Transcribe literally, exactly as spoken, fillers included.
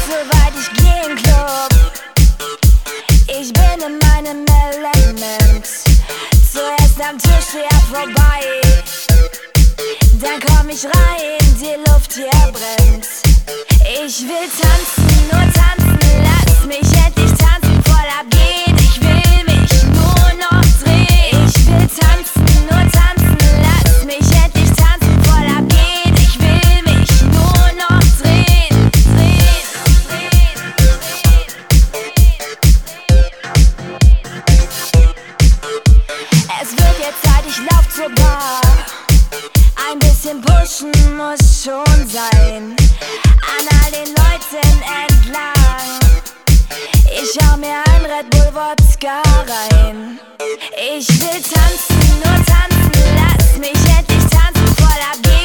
so weit ich geh im Club. Ich bin in meinem Element. Zuerst am Tisch her vorbei, dann komm ich rein, die Luft hier brennt. Ich will tanzen, nur tanzen, lass mich endlich tanzen, voll abgehen. Ich will mich nur noch drehen. Ich will tanzen, nur tanzen, lass mich endlich tanzen, voll abgehen. Ich will mich nur noch drehen, drehen, drehen, drehen, drehen. Es wird jetzt Zeit, ich lauf zur Bar. Ein bisschen pushen muss schon sein, an all den Leuten entlang. Ich hau mir ein Red Bull Wodka rein. Ich will tanzen, nur tanzen, lass mich endlich tanzen, voll abgehen.